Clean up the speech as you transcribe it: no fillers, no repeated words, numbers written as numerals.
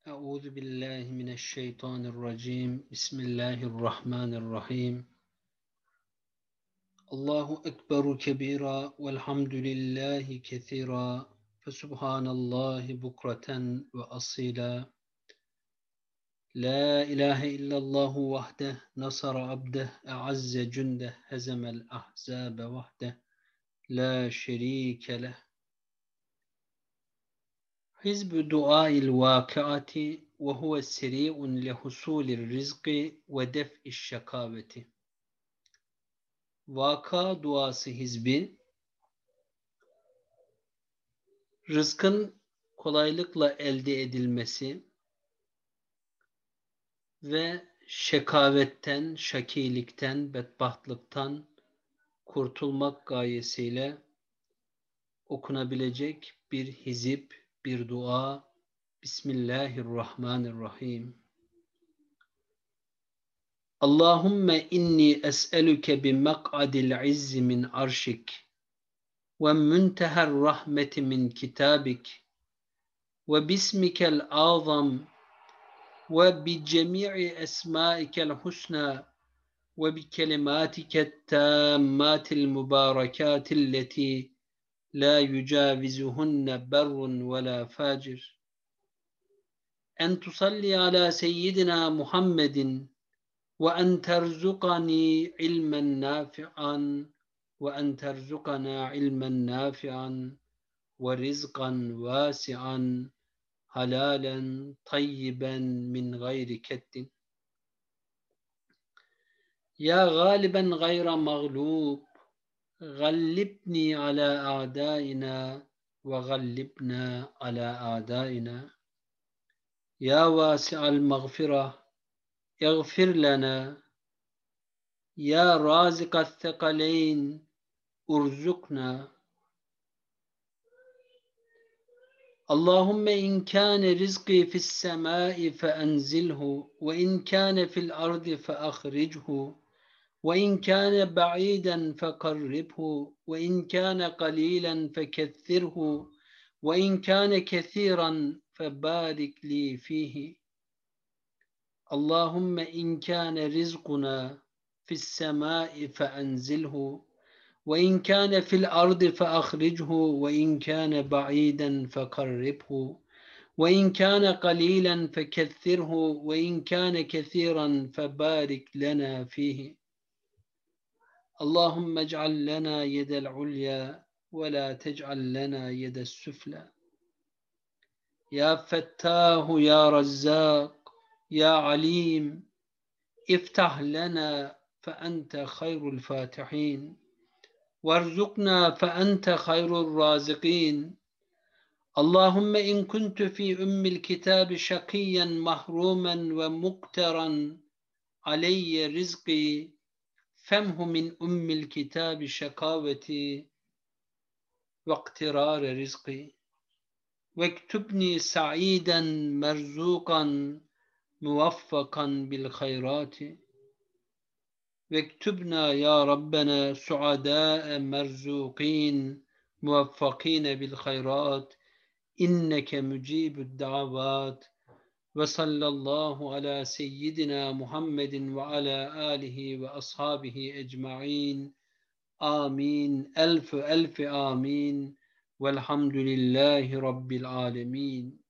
Euzu billahi mineşşeytanirracim. Bismillahirrahmanirrahim. Allahu ekberu kebira velhamdülillahi kesira. Fesubhanallahi bukraten ve asila. La ilahe illallahu vahdeh nasara abdeh e'azze cündeh hezemel ahzabe vahdeh la şerike leh. Hizb duail vakiati ve huve seri'un lehusulir rizqi ve def'iş şakaveti. Vaka duası hizbi, rızkın kolaylıkla elde edilmesi ve şekavetten, şakilikten, bedbahtlıktan kurtulmak gayesiyle okunabilecek bir hizip, bir dua. Bismillahirrahmanirrahim. Allahümme inni es'elüke bi mek'adil izzi min arşik ve münteher rahmeti min kitabik ve bismikel azam ve bi cemi'i esmaikel husna ve bi kelimatiket tammatil mübarekatilleti la yücavizuhunne berrun ve la facir. En tusalli ala seyyidina Muhammedin ve en terzuqani ilmen nafi'an ve en terzuqana ilmen nafi'an ve rizqan vasi'an halalen tayyiben min gayri keddin. Ya galiben gayra mağlub gallibni ala a'daina ve gallibna ala a'daina. Ya vasi'al mağfirah اغفر لنا يا رازق الثقلين ارزقنا اللهم إن كان رزقي في السماء فأنزله وإن كان في الأرض فأخرجه وإن كان بعيدا فقربه وإن كان قليلا فكثره وإن كان كثيرا فبارك لي فيه اللهم إن كان رزقنا في السماء فأنزله وإن كان في الأرض فأخرجه وإن كان بعيدا فقربه وإن كان قليلا فكثره وإن كان كثيرا فبارك لنا فيه اللهم اجعل لنا يد العليا ولا تجعل لنا يد السفلى يا فتاه يا رزاق يا عليم افتح لنا فأنت خير الفاتحين وارزقنا فأنت خير الرازقين اللهم إن كنت في الكتاب شقيا محروما ومقترا علي رزقي فامه من الكتاب شقاوتي واقترار رزقي واكتبني سعيدا مرزوقا موفقا بالخيرات واكتبنا يا ربنا سعداء مرزوقين موفقين بالخيرات إنك مجيب الدعوات وصلى الله على سيدنا محمد وعلى آله وأصحابه أجمعين آمين ألف ألف آمين والحمد لله رب العالمين.